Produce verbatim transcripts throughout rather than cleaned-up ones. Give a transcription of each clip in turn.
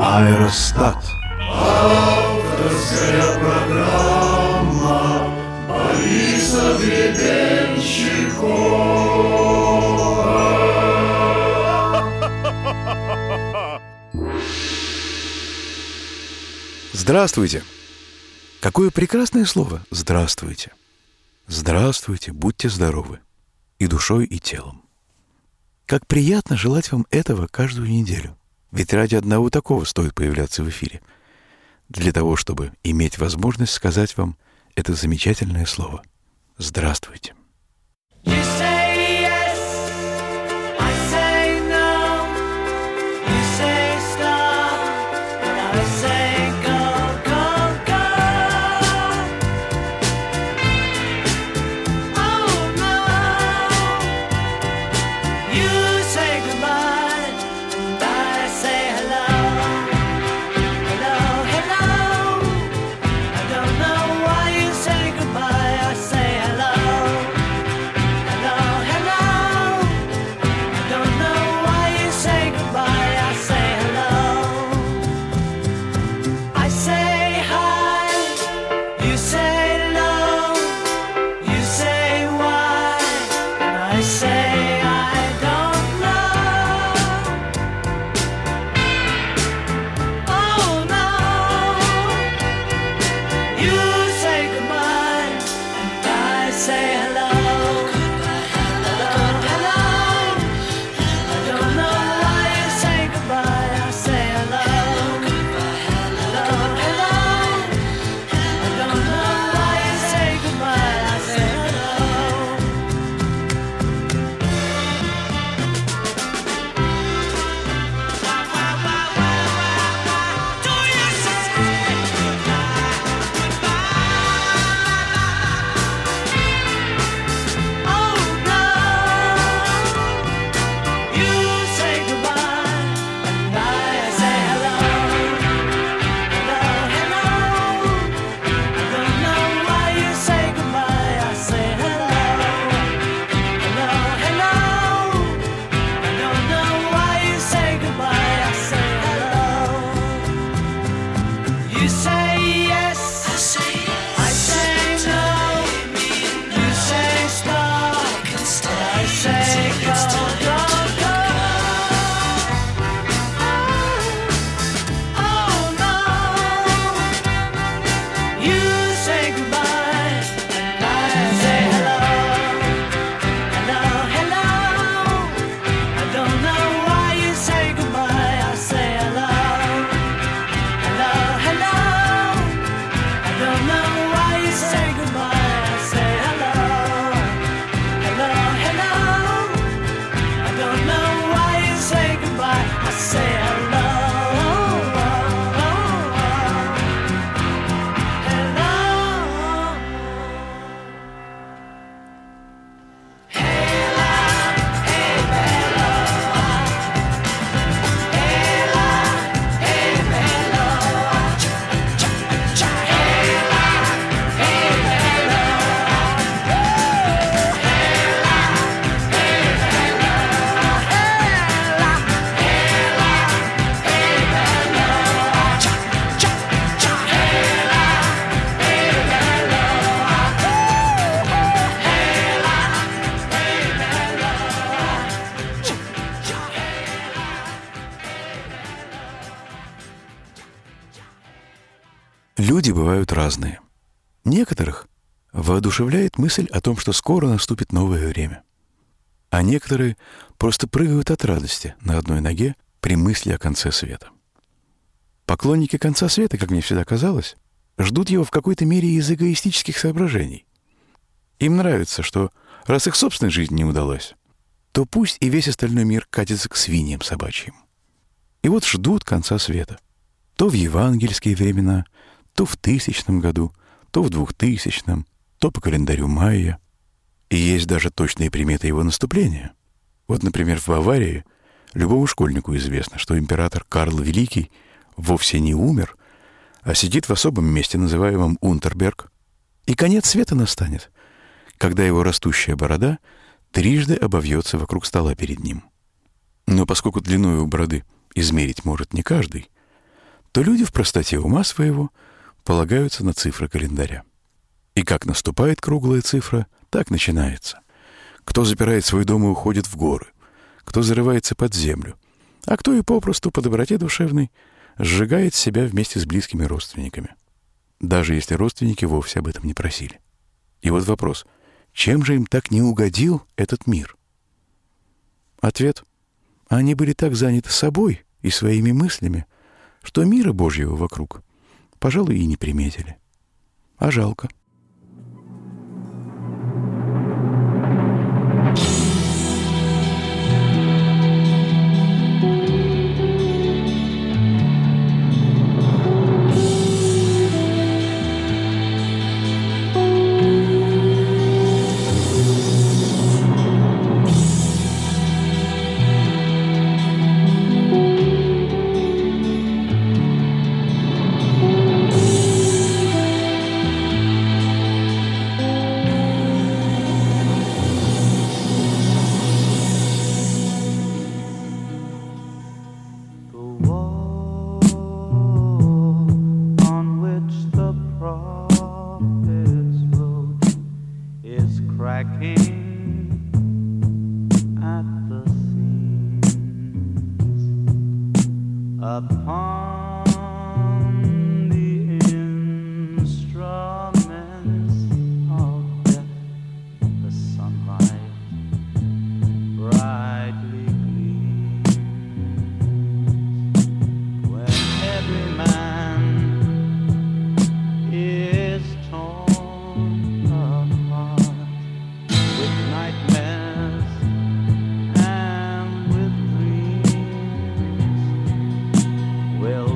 Аэростат. Авторская программа Бориса Гребенщикова. Здравствуйте! Какое прекрасное слово «здравствуйте». Здравствуйте, будьте здоровы и душой, и телом. Как приятно желать вам этого каждую неделю. Ведь ради одного такого стоит появляться в эфире. Для того, чтобы иметь возможность сказать вам это замечательное слово «здравствуйте». Люди бывают разные. Некоторых воодушевляет мысль о том, что скоро наступит новое время. А некоторые просто прыгают от радости на одной ноге при мысли о конце света. Поклонники конца света, как мне всегда казалось, ждут его в какой-то мере из эгоистических соображений. Им нравится, что раз их собственная жизнь не удалась, то пусть и весь остальной мир катится к свиньям собачьим. И вот ждут конца света. То в евангельские времена, то в тысячном году, то в двухтысячном, то по календарю майя. И есть даже точные приметы его наступления. Вот, например, в Баварии любому школьнику известно, что император Карл Великий вовсе не умер, а сидит в особом месте, называемом Унтерберг, и конец света настанет, когда его растущая борода трижды обовьется вокруг стола перед ним. Но поскольку длину у бороды измерить может не каждый, то люди в простоте ума своего полагаются на цифры календаря. И как наступает круглая цифра, так начинается. Кто запирает свой дом и уходит в горы, кто зарывается под землю, а кто и попросту по доброте душевной сжигает себя вместе с близкими родственниками, даже если родственники вовсе об этом не просили. И вот вопрос: чем же им так не угодил этот мир? Ответ: они были так заняты собой и своими мыслями, что мира Божьего вокруг, пожалуй, и не приметили. А жалко. Well,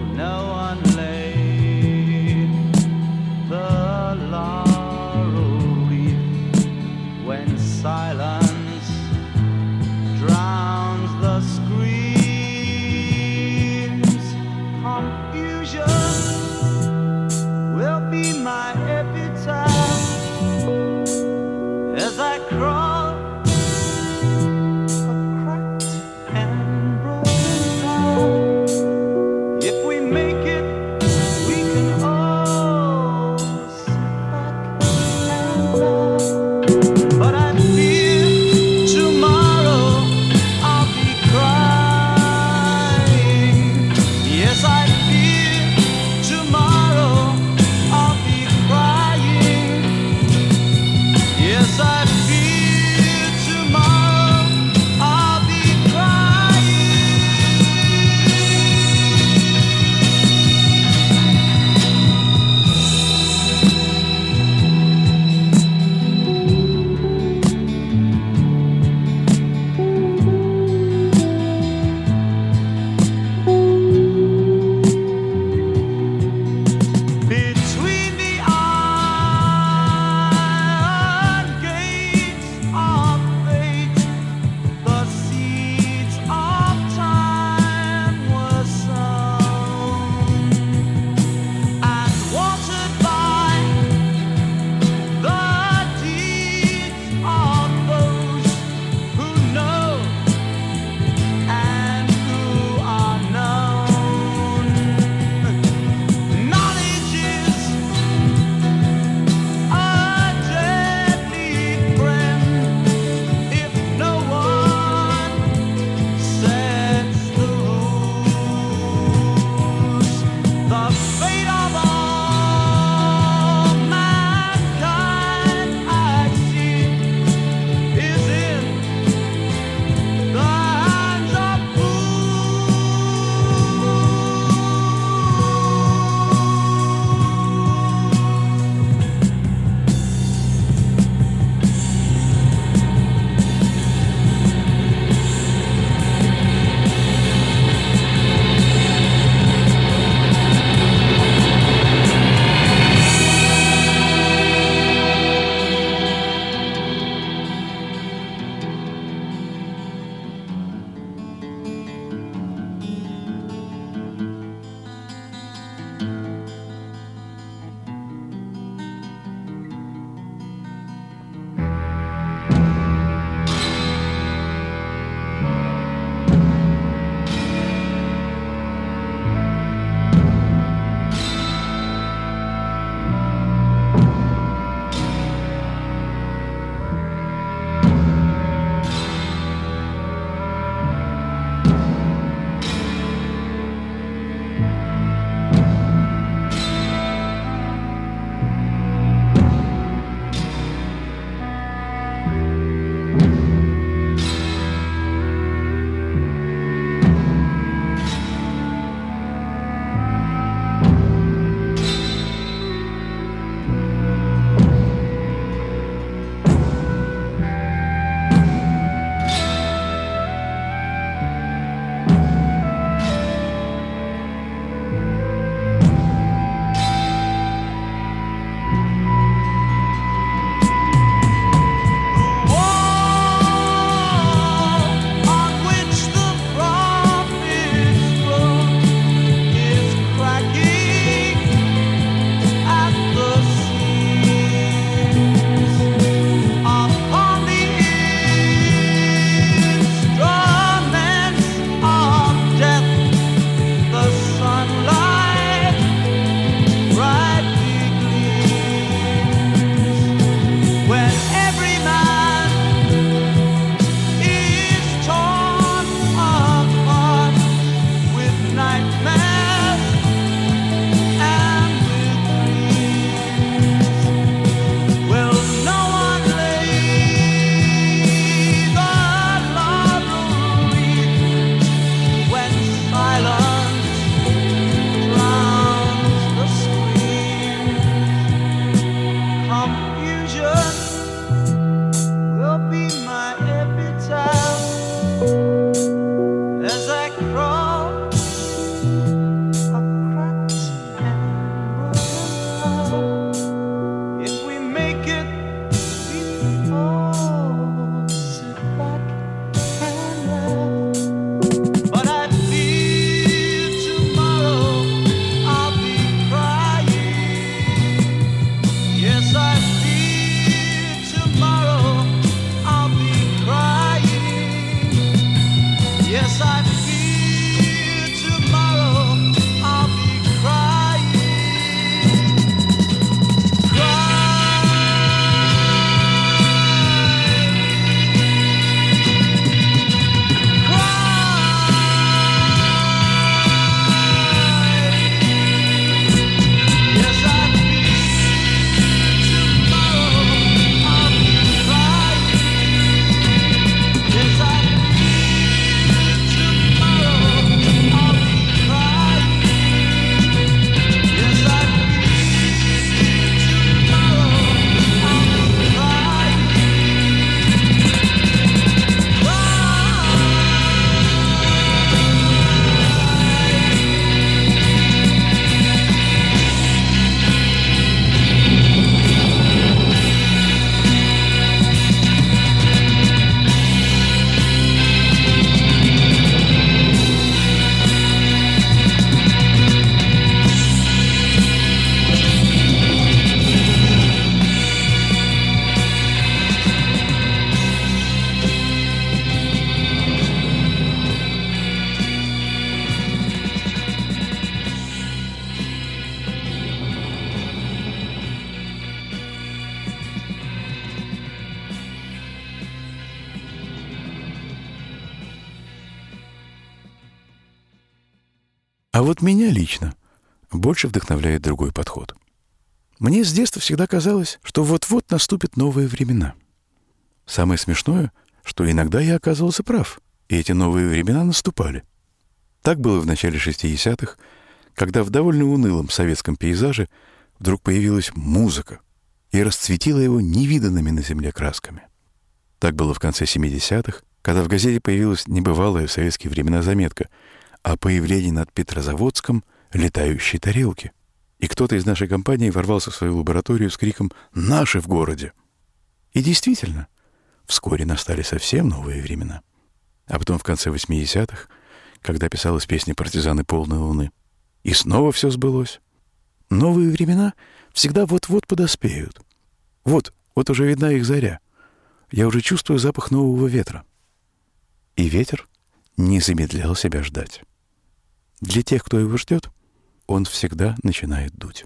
А вот меня лично больше вдохновляет другой подход. Мне с детства всегда казалось, что вот-вот наступят новые времена. Самое смешное, что иногда я оказывался прав, и эти новые времена наступали. Так было в начале шестидесятых, когда в довольно унылом советском пейзаже вдруг появилась музыка и расцветила его невиданными на земле красками. Так было в конце семидесятых, когда в газете появилась небывалая в советские времена заметка о появлении над Петрозаводском летающей тарелки. И кто-то из нашей компании ворвался в свою лабораторию с криком «Наши в городе!». И действительно, вскоре настали совсем новые времена. А потом в конце восьмидесятых, когда писалась песня «Партизаны полной луны», и снова все сбылось. Новые времена всегда вот-вот подоспеют. Вот, вот уже видна их заря. Я уже чувствую запах нового ветра. И ветер не замедлял себя ждать. Для тех, кто его ждет, он всегда начинает дуть.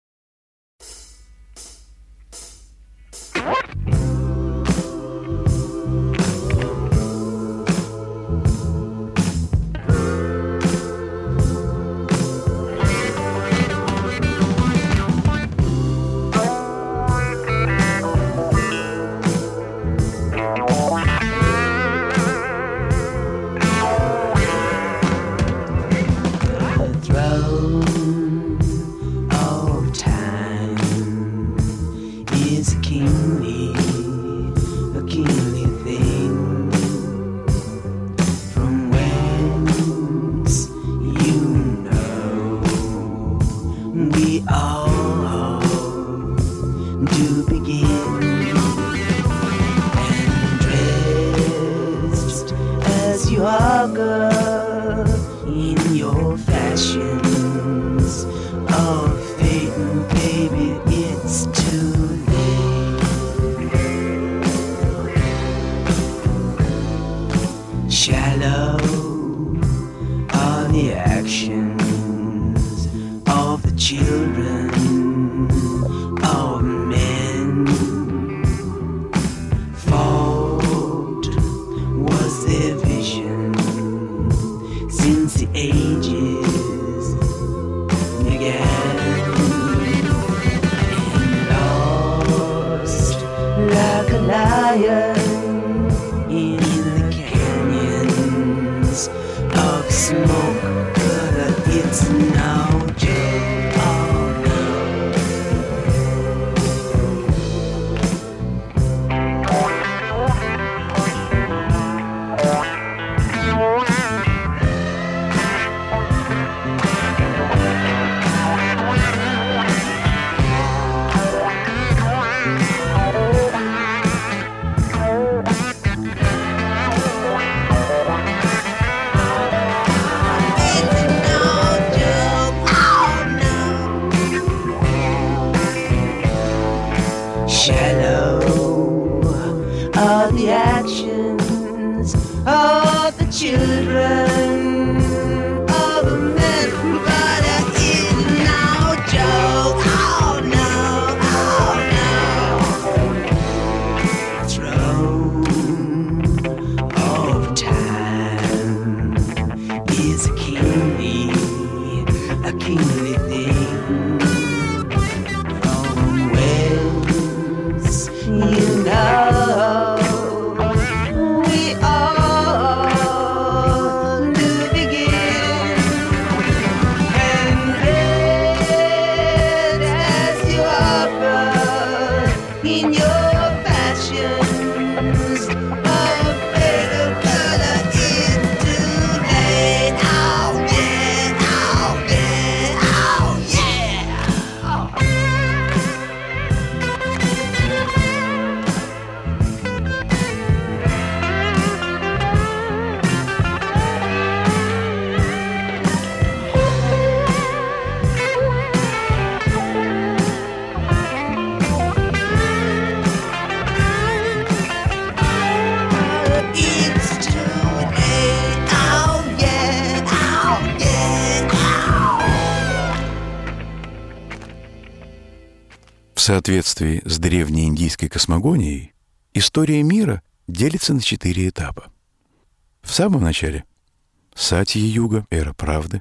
В соответствии с древней индийской космогонией, история мира делится на четыре этапа. В самом начале — Сатья-юга, эра правды,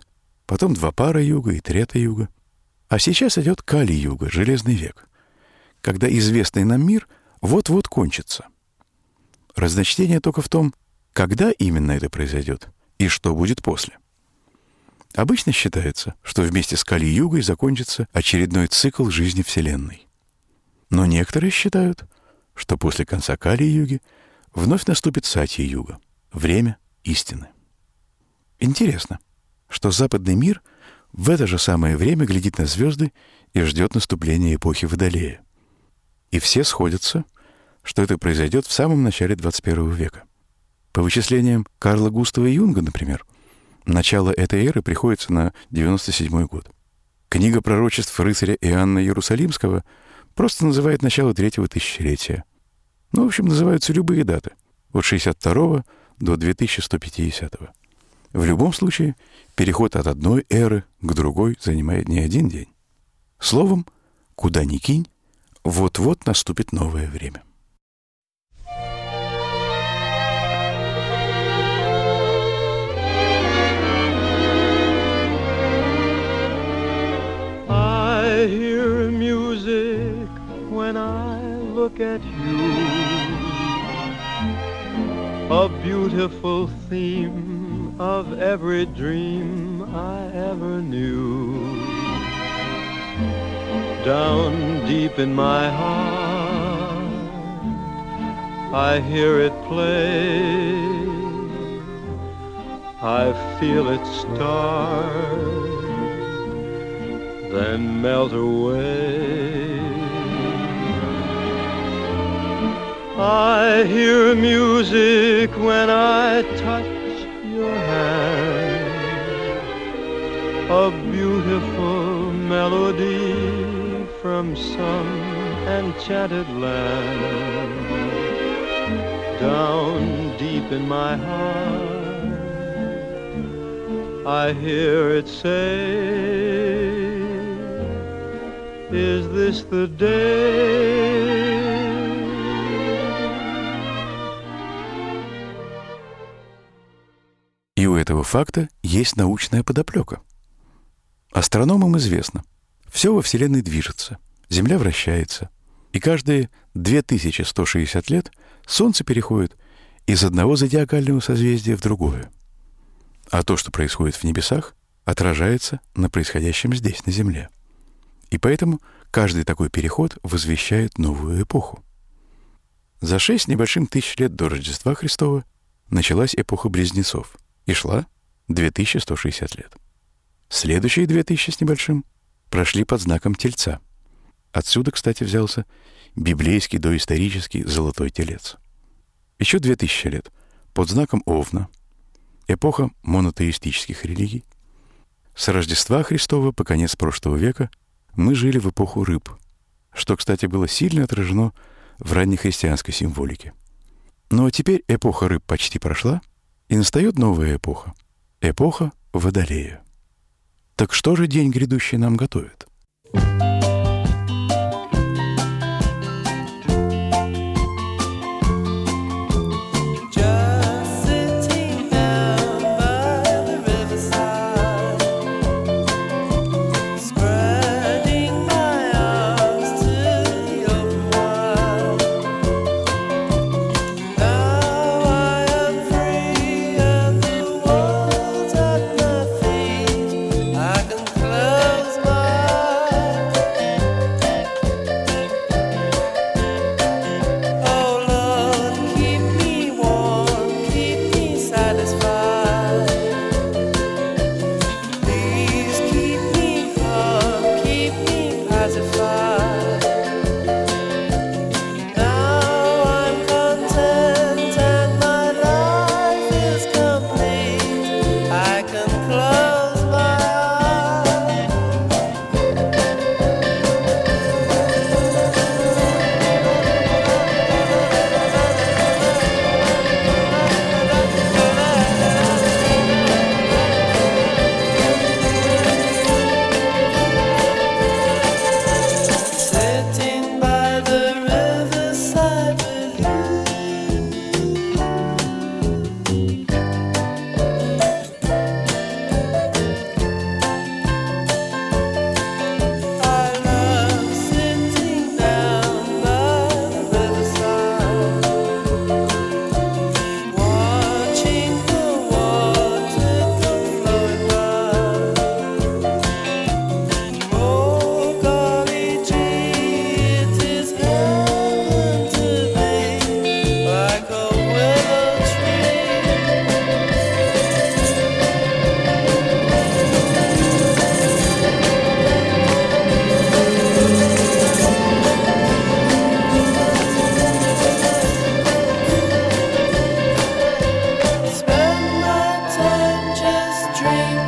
потом два пара юга и трета-юга. А сейчас идет Кали-юга, железный век, когда известный нам мир вот-вот кончится. Разночтение только в том, когда именно это произойдет и что будет после. Обычно считается, что вместе с Кали-югой закончится очередной цикл жизни Вселенной. Но некоторые считают, что после конца Кали-юги вновь наступит Сатья-юга, время истины. Интересно, что западный мир в это же самое время глядит на звезды и ждет наступления эпохи Водолея. И все сходятся, что это произойдет в самом начале двадцать первого века. По вычислениям Карла Густава Юнга, например, начало этой эры приходится на девяносто седьмой год. Книга пророчеств рыцаря Иоанна Иерусалимского просто называет начало третьего тысячелетия. Ну, в общем, называются любые даты, от шестьдесят второго до две тысячи сто пятидесятого. В любом случае, переход от одной эры к другой занимает не один день. Словом, куда ни кинь, вот-вот наступит новое время. I hear music when I look at you, a beautiful theme of every dream I ever knew. Down deep in my heart, I hear it play. I feel it start, then melt away. I hear music when I touch your hand, a beautiful melody from some enchanted land. Down deep in my heart, I hear it say, is this the day? И у этого факта есть научная подоплека. Астрономам известно, все во Вселенной движется, Земля вращается, и каждые две тысячи сто шестьдесят лет Солнце переходит из одного зодиакального созвездия в другое. А то, что происходит в небесах, отражается на происходящем здесь, на Земле. И поэтому каждый такой переход возвещает новую эпоху. За шесть небольшим тысяч лет до Рождества Христова началась эпоха Близнецов и шла две тысячи сто шестьдесят лет. Следующие две тысячи с небольшим прошли под знаком Тельца. Отсюда, кстати, взялся библейский доисторический золотой телец. Еще две тысячи лет под знаком Овна, эпоха монотеистических религий. С Рождества Христова по конец прошлого века мы жили в эпоху рыб, что, кстати, было сильно отражено в раннехристианской символике. Но теперь эпоха рыб почти прошла, и настает новая эпоха — эпоха Водолея. Так что же день грядущий нам готовит? I can close my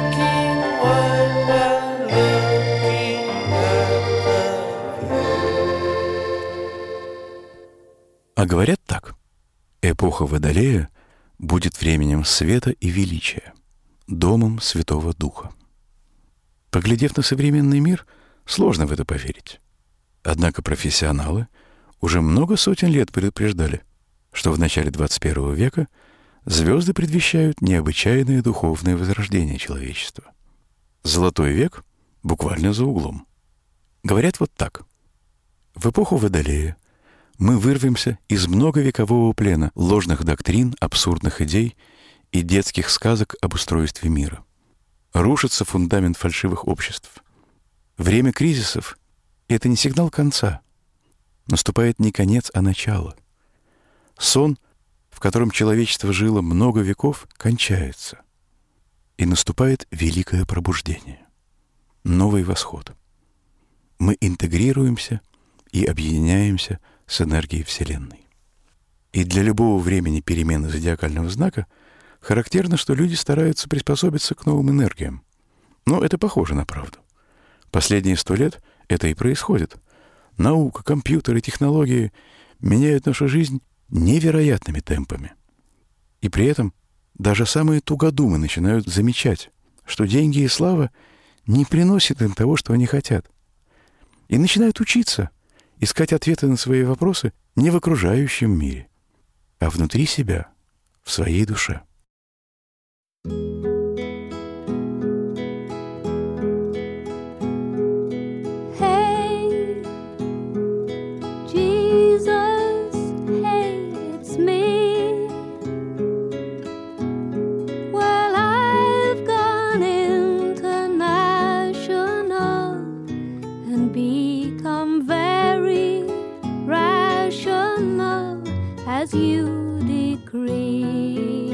looking while we're looking at the А говорят так. Эпоха Водолея будет временем света и величия, домом Святого Духа. Поглядев на современный мир, сложно в это поверить. Однако профессионалы уже много сотен лет предупреждали, что в начале двадцать первого века звезды предвещают необычайное духовное возрождение человечества. Золотой век буквально за углом. Говорят вот так. В эпоху Водолея мы вырвемся из многовекового плена ложных доктрин, абсурдных идей и детских сказок об устройстве мира. Рушится фундамент фальшивых обществ. Время кризисов — это не сигнал конца. Наступает не конец, а начало. Сон, в котором человечество жило много веков, кончается. И наступает великое пробуждение. Новый восход. Мы интегрируемся и объединяемся с энергией Вселенной. И для любого времени перемены зодиакального знака характерно, что люди стараются приспособиться к новым энергиям. Но это похоже на правду. Последние сто лет это и происходит. Наука, компьютеры, технологии меняют нашу жизнь невероятными темпами. И при этом даже самые тугодумы начинают замечать, что деньги и слава не приносят им того, что они хотят. И начинают учиться, искать ответы на свои вопросы не в окружающем мире, а внутри себя, в своей душе. As you decree.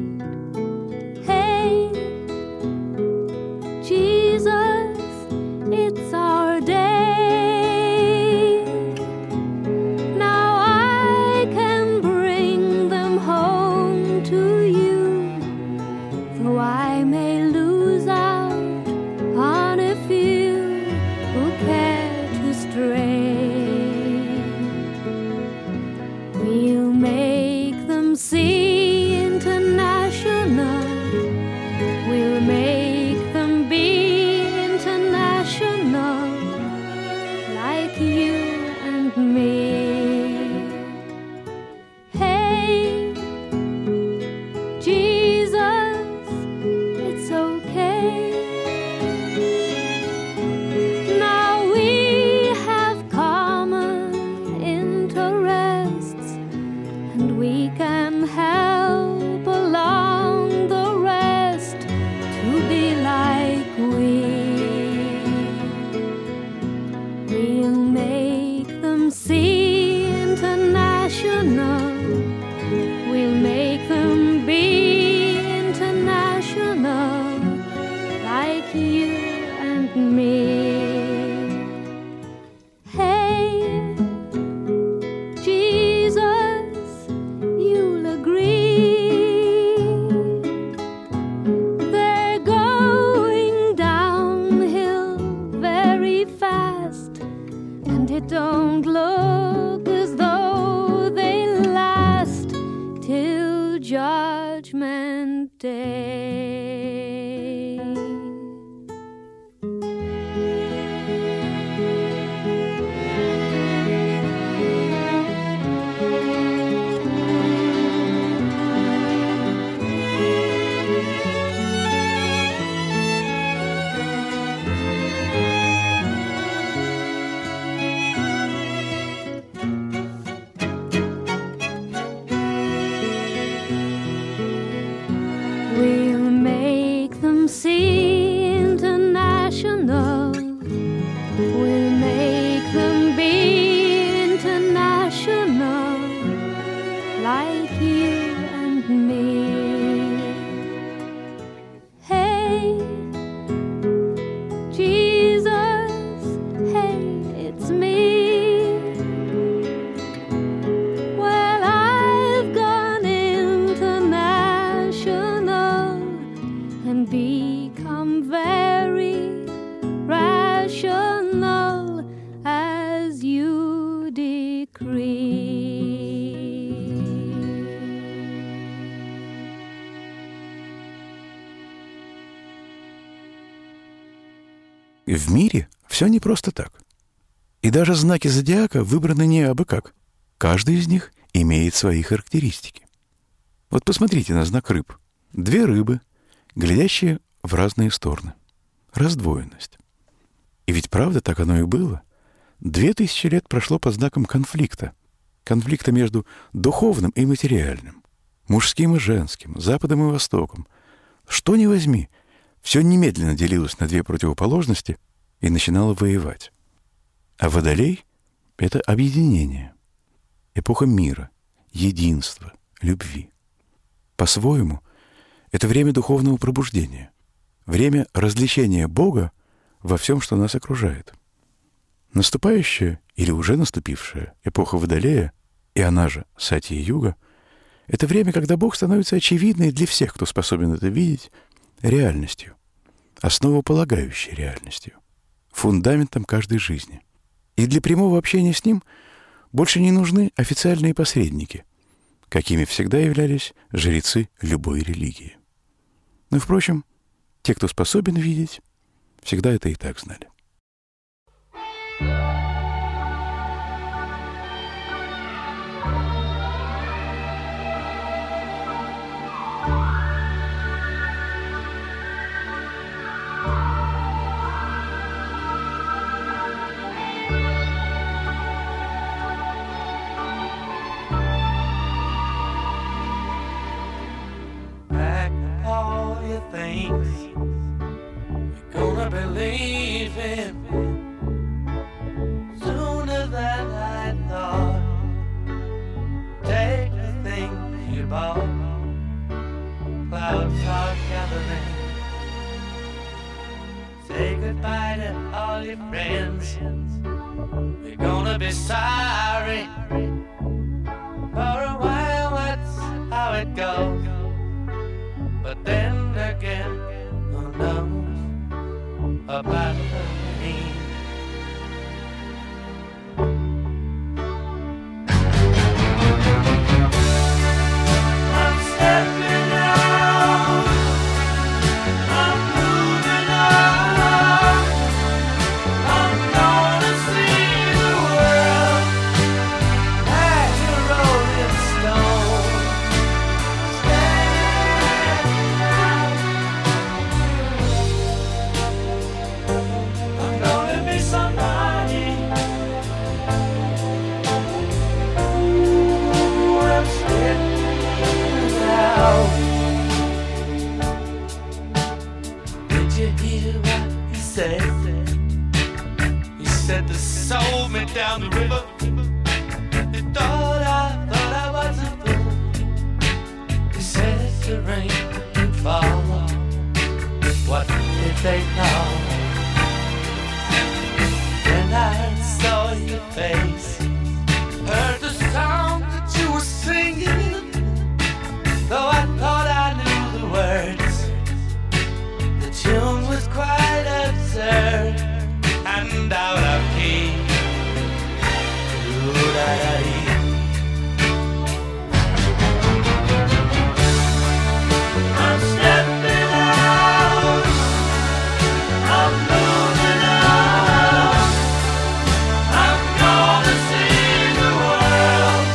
Hey, Jesus, it's our day. Now I can bring them home to you, though I may lose out on a few who care to stray. We'll make them see international. We'll make them be international, like you and me. Hey, Jesus, it's okay. Now we have common interests, and we can help along the rest to be like we. We'll make them see international. We'll make them be international, like you and me. Hey, Jesus, you'll agree. They're going downhill very fast, and it don't look as though they last till Judgment Day. We'll make them see international. We'll make them be international, like you and me. Hey, Jesus, hey, it's me. Well, I've gone international and become И в мире все не просто так. И даже знаки зодиака выбраны не абы как. Каждый из них имеет свои характеристики. Вот посмотрите на знак рыб. Две рыбы, глядящие в разные стороны. Раздвоенность. И ведь правда так оно и было. Две тысячи лет прошло под знаком конфликта. Конфликта между духовным и материальным, мужским и женским, Западом и Востоком. Что ни возьми, все немедленно делилось на две противоположности и начинало воевать. А Водолей — это объединение, эпоха мира, единства, любви. По-своему, это время духовного пробуждения, время развлечения Бога во всем, что нас окружает. Наступающая или уже наступившая эпоха Водолея, и она же Сатья-юга, это время, когда Бог становится очевидной для всех, кто способен это видеть, реальностью, основополагающей реальностью, фундаментом каждой жизни. И для прямого общения с Ним больше не нужны официальные посредники, какими всегда являлись жрецы любой религии. Но, впрочем, те, кто способен видеть, всегда это и так знали. Pack all your things, you're gonna believe in sooner than I thought. Take the things you bought, clouds are gathering. Say goodbye to all your friends, you're gonna be sorry. For a while that's how it goes, but then again, who knows about me? I'm stepping out, I'm moving on, I'm gonna see the world like a rolling stone. I'm gonna be somebody. I'm stepping out. Did you hear what he said? He said they sold me down the river. They thought I thought I was a fool. He said the rain would fall. What did they know? When I saw your face, heard the song that you were singing, though I thought I knew the words, the tune was quite absurd and out of key. Ooh-da-da-dee. I'm stepping out, I'm moving on, I'm gonna see the world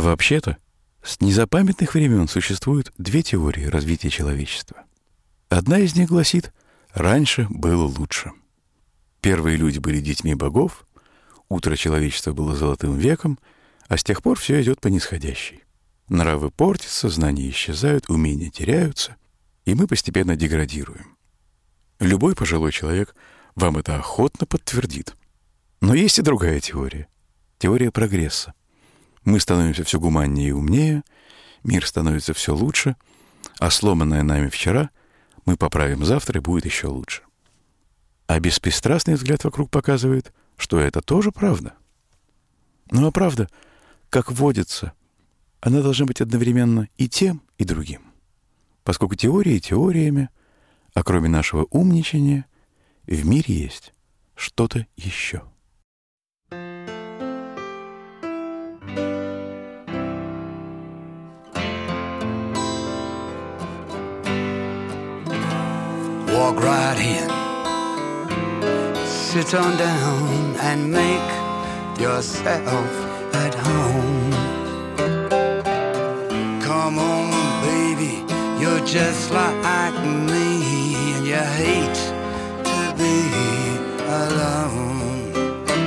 Вообще-то, с незапамятных времен существуют две теории развития человечества. Одна из них гласит: раньше было лучше. Первые люди были детьми богов, утро человечества было золотым веком, а с тех пор все идет по нисходящей. Нравы портятся, знания исчезают, умения теряются, и мы постепенно деградируем. Любой пожилой человек вам это охотно подтвердит. Но есть и другая теория. Теория прогресса. Мы становимся все гуманнее и умнее, мир становится все лучше, а сломанное нами вчера мы поправим завтра, и будет еще лучше. А беспристрастный взгляд вокруг показывает, что это тоже правда. Ну а правда, как водится, она должна быть одновременно и тем, и другим. Поскольку теории теориями, а кроме нашего умничания, в мире есть что-то еще. Walk right in, sit on down and make yourself at home. Come on, baby, you're just like me, and you hate to be alone.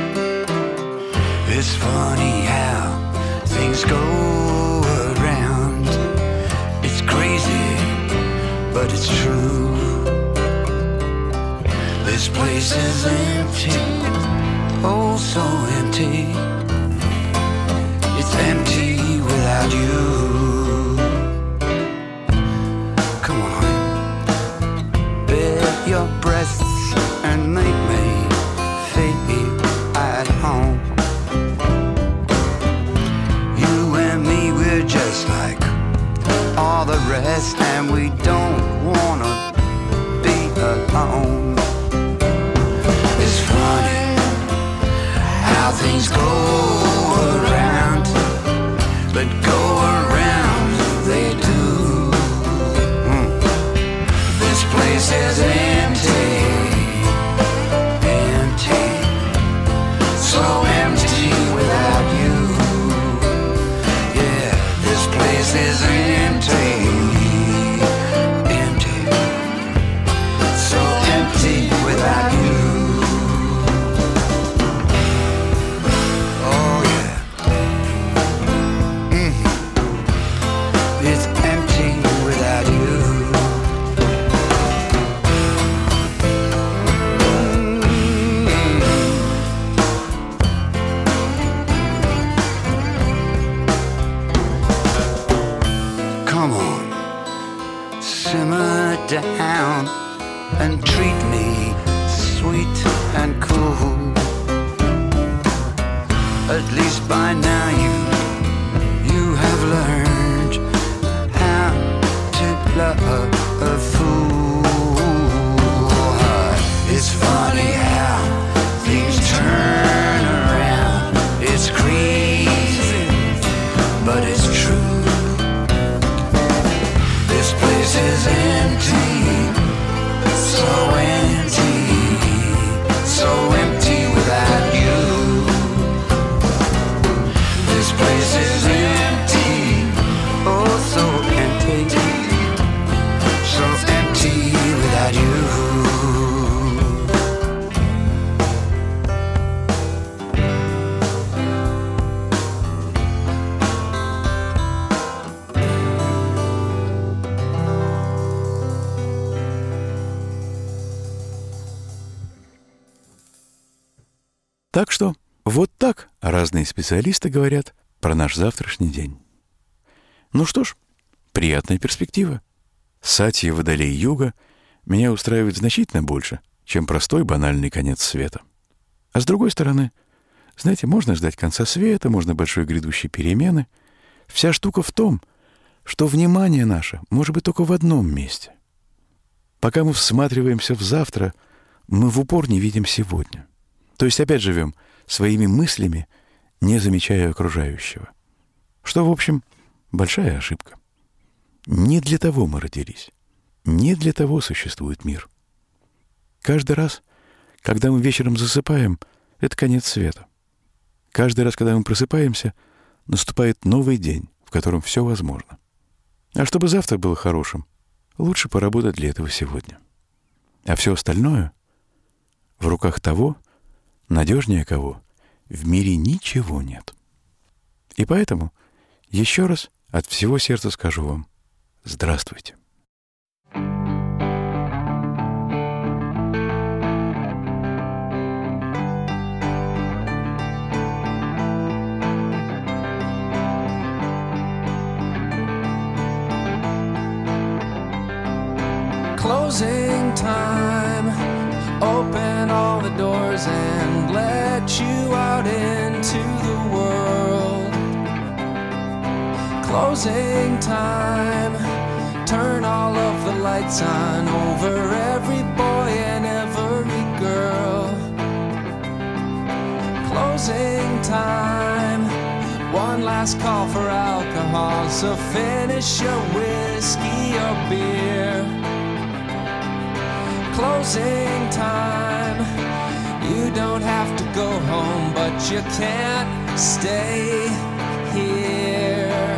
It's funny how things go around. It's crazy, but it's true. This place is empty, oh so empty. It's empty without you. Come on, bare your breasts and make me feel at home. You and me, we're just like all the rest, and we don't wanna be alone. It's funny how things go around, but go around they do. Mm. This place is empty, empty, so empty without you. Yeah, this place is empty, empty, so empty without you. Down and treat me sweet and cool. At least by now you you have learned how to love a fool. It's funny how things turn around. It's crazy, but it's true. This place is empty, so empty, so empty without you. This place is empty, oh so empty, so empty without you. Так что вот так разные специалисты говорят про наш завтрашний день. Ну что ж, приятная перспектива. Сатья Водолей Юга меня устраивает значительно больше, чем простой банальный конец света. А с другой стороны, знаете, можно ждать конца света, можно большой грядущей перемены. Вся штука в том, что внимание наше может быть только в одном месте. Пока мы всматриваемся в завтра, мы в упор не видим сегодня. То есть опять живем своими мыслями, не замечая окружающего. Что, в общем, большая ошибка. Не для того мы родились. Не для того существует мир. Каждый раз, когда мы вечером засыпаем, это конец света. Каждый раз, когда мы просыпаемся, наступает новый день, в котором все возможно. А чтобы завтра было хорошим, лучше поработать для этого сегодня. А все остальное в руках того, надежнее кого, в мире ничего нет. И поэтому еще раз от всего сердца скажу вам здравствуйте. Closing time, open all the doors and let you out into the world. Closing time, turn all of the lights on over every boy and every girl. Closing time, one last call for alcohol, so finish your whiskey or beer. Closing time, you don't have to go home, but you can't stay here.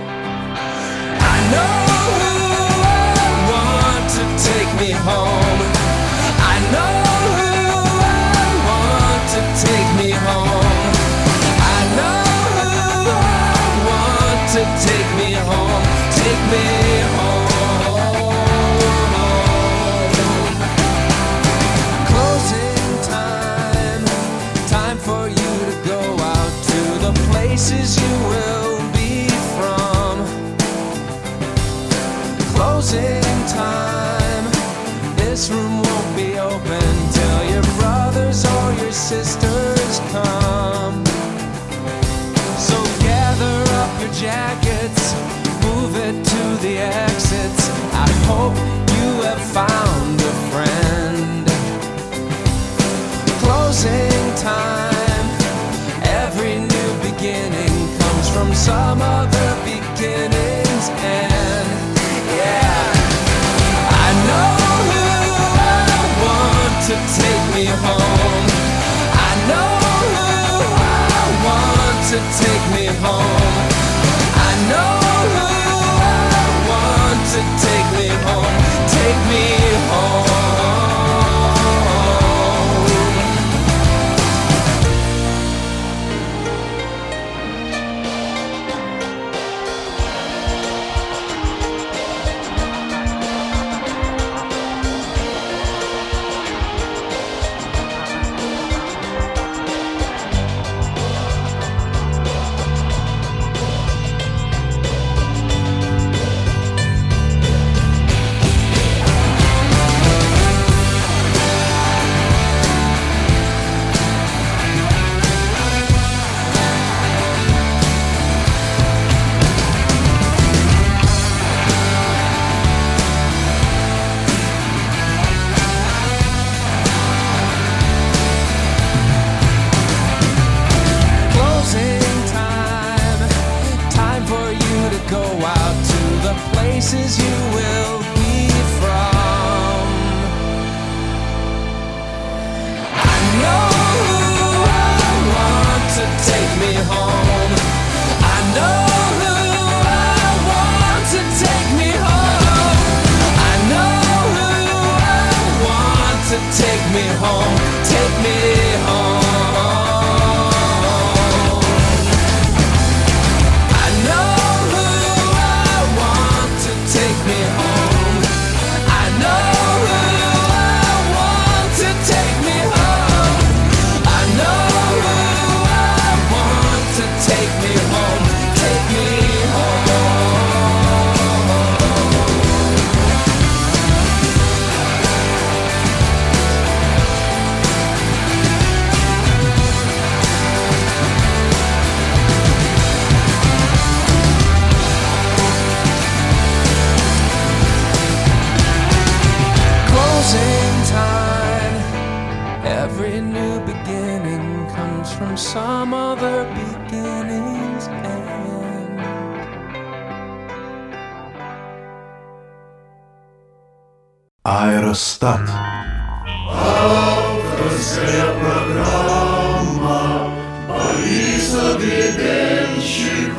I know who I want to take me home. I know who I want to take me home. I know who I want to take me home. Take me home. Places you will be from. Closing time, this room won't be open till your brothers or your sisters come. So gather up your jackets, move it to the exits. I hope you have found a friend. Closing time, every new beginning comes from some other beginning's end. Yeah, I know who I want to take me home. I know who I want to take me home. I know who I want to take me home. Take me home. Places you will be from. I know who I want to take me home. I know who I want to take me home. I know who I want to take me home. Take me home. From some other beginning's end. Аэростат. Авторская программа Бориса собі денщик